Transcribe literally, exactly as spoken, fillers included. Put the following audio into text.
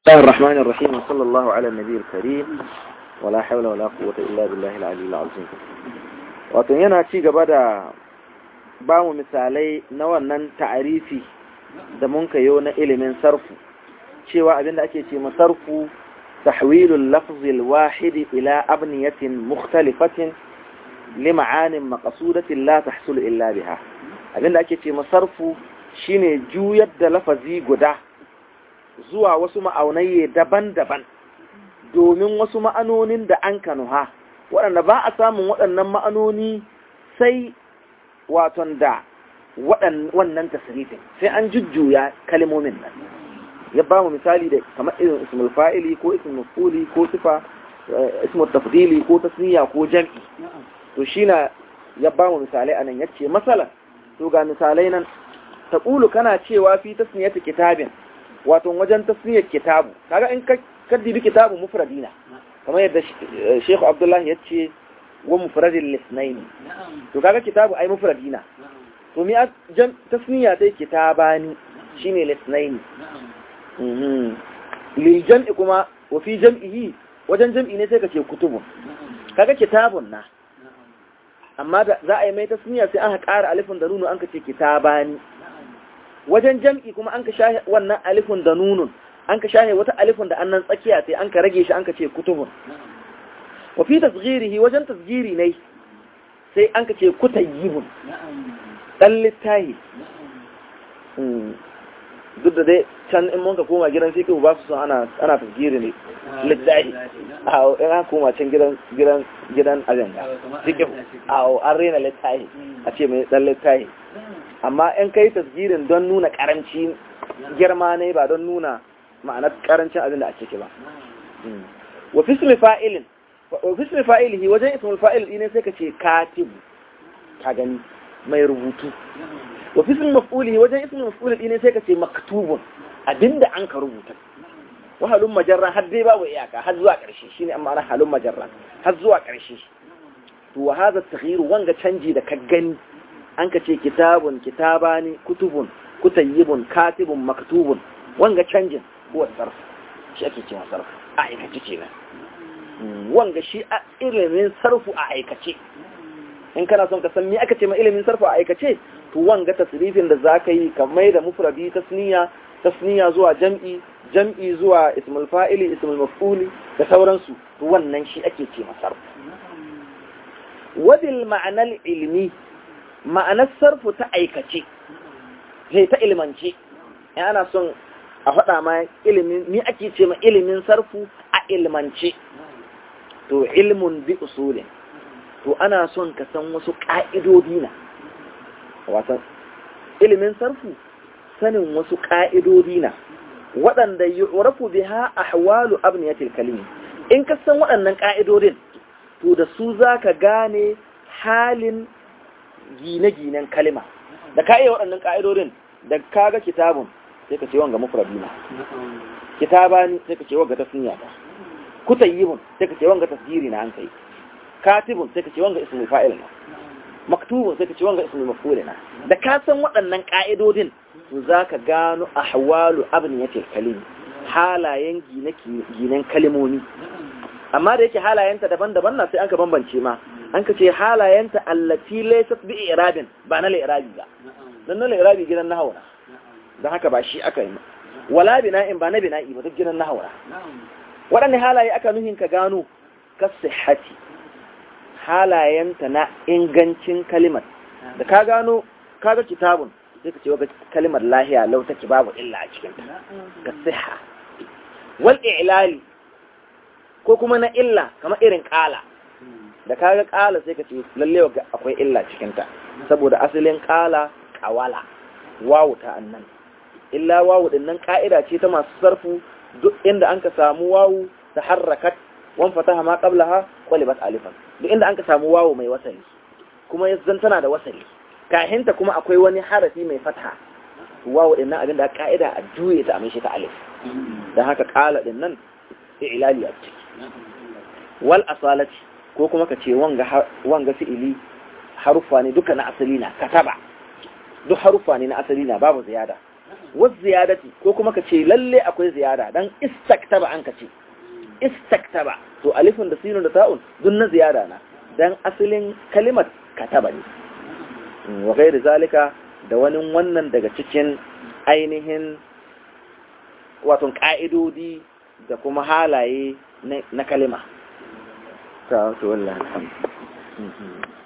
الله الرحمن الرحيم وصلى الله على النبي الكريم ولا حول ولا قوة إلا بالله العلي العظيم. wato yana ci gaba da ba mu misalai na wannan ta'arifi da mun kayo na ilimin sarfu, cewa abinda ake ce masarfu tahwilul lafzil wahid ila abniyatin mukhtalifatin li ma'anin maqsudatin la tahsul illa biha. Abinda ake ce masarfu shine juyar da lafazi guda zuwa wasu ma'aunaye daban-daban domin wasu ma'anonin da an kanuha waɗanda ba a samun waɗannan ma'anoni sai waton da wannan tasirifin sai an jujjuya kalimomin nan. Ya ba mu misali da kamar irin ismul fa'ili ko ismul maf'uli ko sifa ismul tafdili ko tasniya ko jam'i. To shi na ya ba mu misalai anan yace masalan, to ga misalai nan taqulu kana cewa fi tasniyati kitabin, wato wajen tasniyar kitabu kaga in ka kaddibi kitabu mufradina kamar yadda Sheikh Abdullah ya ce wa mufradil lisnaini, to kaga kitabu ai mufradina, to mi jam tasniya dai kitabani shine lisnaini. mhm lil jam'i kuma wa fi jam'ihi wajen jam'i ne sai ka ce kutubun, kaga kitabun na amma da za a yi mai tasniya sai aka ƙara alifin da nunu an ka ce kitabani. Wajen jam'i kuma an ka shahe wannan alifin da nunun, an ka shahe wata alifin da annan tsakiya sai an ka rage shi an ka ce kutubun. Wa fi tasghirihi wajen tasghiri ne sai an ka ce kutayyibun, dan littahi. Duk da dai can in mun ka koma gidan fiqh ba su son ana ana tasghiri ne littahi. A ina koma can gidan gidan gidan ajanga fiqh a an rena littahi a ce mai dan littahi. Amma in kai tasgirin don nuna karanci girma ne ba don nuna ma'anar karancin abin da a ciki ba. Wa fi ismi fa'ilin wa fi ismi fa'ilihi wajen ismul fa'il ne sai ka ce katibu, ka gani mai rubutu. Wa fi ismi maf'ulihi wajen ismul maf'ul ne sai ka ce maktubun, abinda an ka rubuta. Wa halun majarra har dai babu iyaka har zuwa ƙarshe shine amma ana halun majarra har zuwa ƙarshe. To wa hadha at-taghyir wanga canji da ka gani an ka ce kitabun, kitabani, kutubun, kutayyibun, katibun, maktubun, wanga canjin kuwa sarf shi ake cewa sarf a aikace kenan. Wanga shi a ilimin sarfu a aikace. In kana son ka san me aka ce ma ilimin sarfu a aikace, to wanga tasrifin da zaka yi ka mai da mufradi tasniya, tasniya zuwa jam'i, jam'i zuwa ismul fa'ili, ismul maf'uli da sauransu, to wannan shi ake ce ma sarf. Wadil ma'anal ilmi, ma'anar sarfu ta aikace sai ta ilmance. in ana son a faɗa ma ilimin ni ake ce ma ilimin sarfu a ilmance, to ilmun bi usulin, to ana son ka san wasu ƙa'idodi na wasan ilimin sarfu, sanin wasu ƙa'idodi na waɗanda yu'rafu biha ahwalu abniyatil kalimi. In ka san waɗannan ƙa'idodin, to da su zaka gane halin gine-ginen kalima. Da ka iya waɗannan ƙa'idodin, da ka ga kitabun sai ka ce wanga mufradina, kitabani sai ka ce wanga tasniya ta, kutayyibun sai ka ce wanga tasgiri na an kai, katibun sai ka ce wanga ismul fa'il na, maktubun sai ka ce wanga ismul maf'ul na. Da ka san waɗannan ƙa'idodin, to zaka gano ahwalu abniyatil kalimi, halayen gine-ginen kalimomi. Amma da yake halayenta daban-daban na sai an ka bambance ma, an ka ce halayenta allati laysat bi i'rabin, ba na li'irabi ba, dan na li'irabi gidan nahwu na, dan haka ba shi aka yi. Wala bina'in ba na bina'i ba, duk gidan nahwu na. Waɗanne halaye aka nuhin ka gano? Kasihhati, halayenta na ingancin kalimar. Da ka gano kaga kitabun sai ka ce wa kalimar lahiya lau take babu illa a cikin ta, kasihha. Wal i'lali, ko kuma na illa kamar irin ƙala, da kaga ƙala sai ka ce lalle akwai illa cikinta, saboda asalin ƙala ƙawala, wawu ta annan. Illa wawu din nan ƙa'ida ce ta masu sarfu, duk inda an ka samu wawu ta harrakat wan fataha ma qablaha qalibat alifan. Duk inda an ka samu wawu mai wasali kuma yanzu tana da wasali, kahinta kuma akwai wani harafi mai fatha, wawu din nan abinda ƙa'ida a juye ta a mai shi ta alif. Dan haka ƙala din nan i'lali a ciki. Wal asalati, ko kuma ka ce wanga wanga fi'ili harufa ne duka na asali na, kataba duk harufa ne na asali na babu ziyada. wasu ziyadati ko kuma ka ce lalle akwai ziyada don istaktaba an ka ce istaktaba to alifin da sinun da ta'un dun na ziyada na don asalin kalimar kataba ne wa gairi zalika da wani wannan daga cikin ainihin wato ka'idodi da kuma halaye na kalima ta wato wallahi